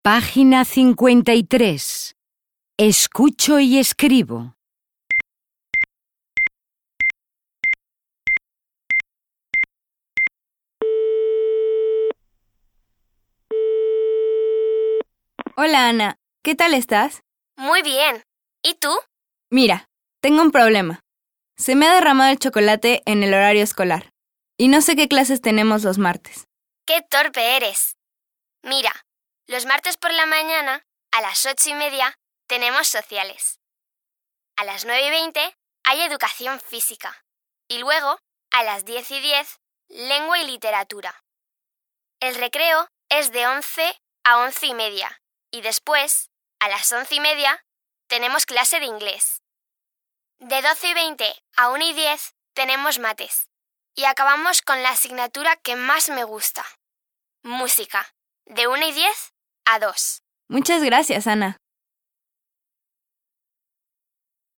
Página 53. Escucho y escribo. Hola Ana, ¿qué tal estás? Muy bien. ¿Y tú? Mira, tengo un problema. Se me ha derramado el chocolate en el horario escolar y no sé qué clases tenemos los martes. ¡Qué torpe eres! Mira, los martes por la mañana, a las 8:30, tenemos sociales. A las 9:20 hay educación física. Y luego, a las 10:10, lengua y literatura. El recreo es de 11 a 11:30. Y después, a las 11:30, tenemos clase de inglés. De 12:20 a 1:10 tenemos mates. Y acabamos con la asignatura que más me gusta. Música. De 1:10 a 2. Muchas gracias, Ana.